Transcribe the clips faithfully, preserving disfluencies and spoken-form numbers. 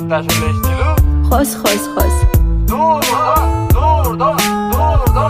tashkil eshitilu. Xos, xos, xos. Durda, durda, durda.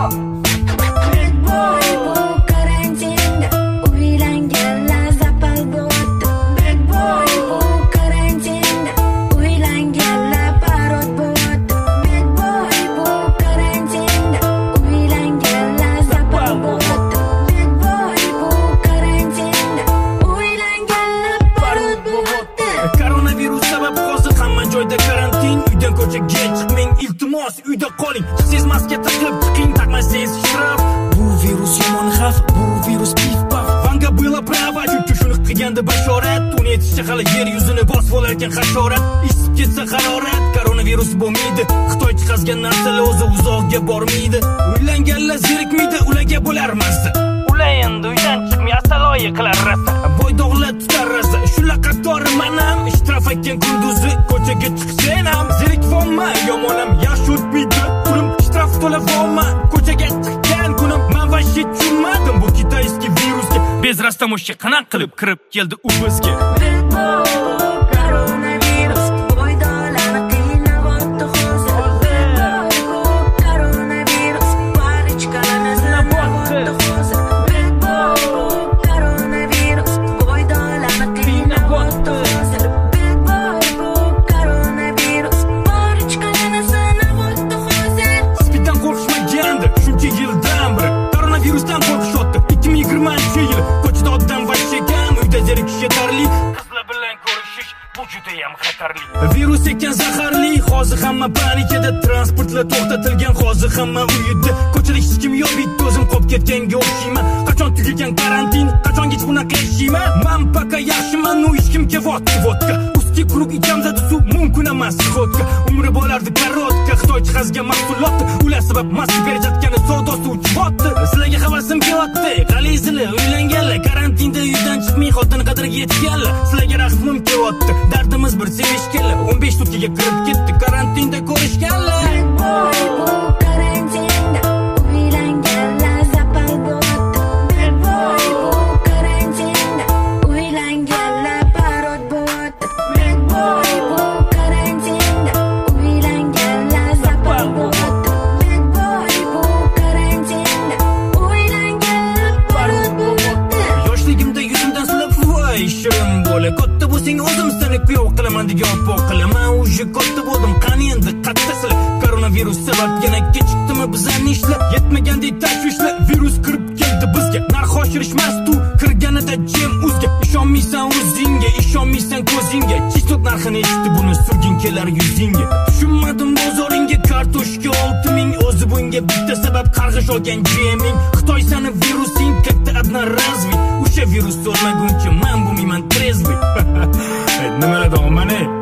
Bad boy bu karantinda uylanganlar zapal bo'ldi. Bad boy bu karantinda uylanganlar parod bo'ldi. Bad boy bu karantinda uylanganlar zapal bo'ldi. Bad boy bu karantinda uylanganlar parod bo'ldi. Koronavirus sabab hozir hamma joyda karantin. Uydan ko'chaga chiqmang, iltimos uyda qoling. Siz maska taqib chiqing, taqmasangiz shtraf. Bu virus yomon xavf, bu virus pif paf. Vanga было право, chunki shuni qilganda bashorat. Uni aytishicha hali yer yuzini bosib olarkan hasharot. Isib ketsa harorat, koronavirus bo'lmaydi. Xitoy chiqazgan narsalar o'zi uzoqga bormaydi. Uylanganlar zerikmaydi, ularga bo'lar mazza. Ular endi uydan chiqmay asaloyi qilar rasa. Boy dog'lar tutar rasa. Shular qatori manam, ishtiraf etgan kunduzi ko'chaga chiqsang ham zerikvonma, yomonam yaxshi o'tmaydi. Kunim ishtiraf to'lavonma, ko'chaga chiqqan kunim men vashit tushunmadim bu kitayskiy virusga. Bez rastamoshga qanaqa qilib kirib keldi u bizga. Bad boy bu koronavirus boydolarni qiynab o'tdi hozir. Bad boy bu koronavirus parichkalarni sinab o'tdi hozir. Bad boy bu koronavirus boydolarni qiynab o'tdi hozir. Bad boy bu koronavirus parichkalarni sinab o'tdi hozir. Spiddan qo'rqishmagandi shuncha yildan beri. Koronavirusdan qo'rqishyapti ikki ming yigirmanchi yil. Ko'chada odam vashshakam, uyda zerikish yetarli. Qizlar bilan ko'rishish bu juda ham xatarli. Virus ekan zaharli, hozir hamma panikada, transportlar to'xtatilgan, hozir hamma uyida. Ko'chada hech kim yo'q, bitta o'zim qolib ketganga o'xshayman. Qachon tugagan karantin, qachongacha bunaqa yashayman? Men paka yaxshiman, u hech kimga vodka vodka. Usti krug icham zadi suv mumkin emas xodka. Umri bo'lardi korotka, Xitoy chiqazgan mahsulot, ular sabab mask berayotgani savdosi uchibotdi. Sizlarga havasim kelyapti, qalaysizlar uylanganlar, karantinda uydan chiqmay xotin qadriga yetganlar. Sizlarga rahmim kelyapti, dardimiz bir sevishganlar. o'n besh sutkaga kirib ketdi, karantinda ko'rishganlar. Bad boy bu karantinda uylanganlar zapal bo'ldi. Bad boy bu karantinda uylanganlar parod bo'ldi. Bad boy bu karantinda uylanganlar zapal bo'ldi. Bad boy bu karantinda uylanganlar parod bo'ldi. Yoshligimda yuzimdan silab voy shirin bola. Katta bo'lsang o'zim seni kuyov qilaman degan pok qilaman. Uje katta bo'ldim, qani endi qattasizlar. Koronavirus sabab yana kechikdimi bizlarni ishlar? Yetmagandek tashvishlar, virus kirib keldi bizga. Narx oshirishmas-tu, kirganida jem o'zga. Ishonmaysan o'zingga, ishonmaysan ko'zingga. Chistut narxini eshitib buni surgin kelar yuzingga. Tushunmadim bozoringga kartoshka olti ming, o'zi bunga bitta sabab qarg'ish olgan jeming. Xitoy sani virusing katta adna razvi. O'sha virus o'lmaguncha men bo'lmayman trezvi. Nimalar dog'man ey?